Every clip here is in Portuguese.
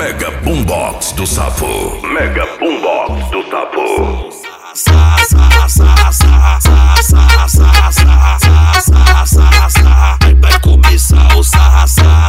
Mega Boombox do Sapo. Mega Boombox do Sapo. Vai começar o sarra,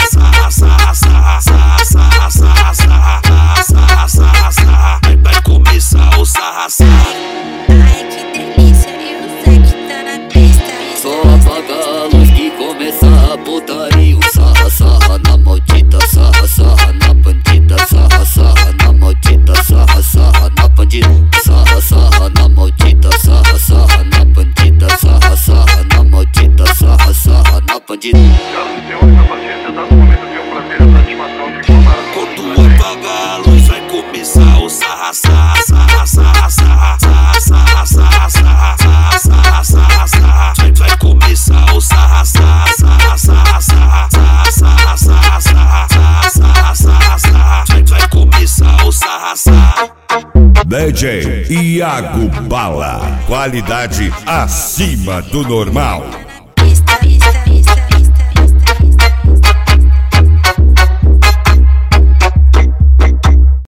vai começar o sarra. Ai que delícia, eu sei que tá na pista. Só apaga a luz que começa a putaria. Sarra na maldita, sarra na bandida, sarra na maldita, sarra na bandida, sarra na maldita, sarra na bandida, sarra na maldita, sarra na bandida. Quando apaga a luz vai começar o sarra. Vai começar o sarra. Vai começar o sarra. DJ Iago Bala. Qualidade acima do normal.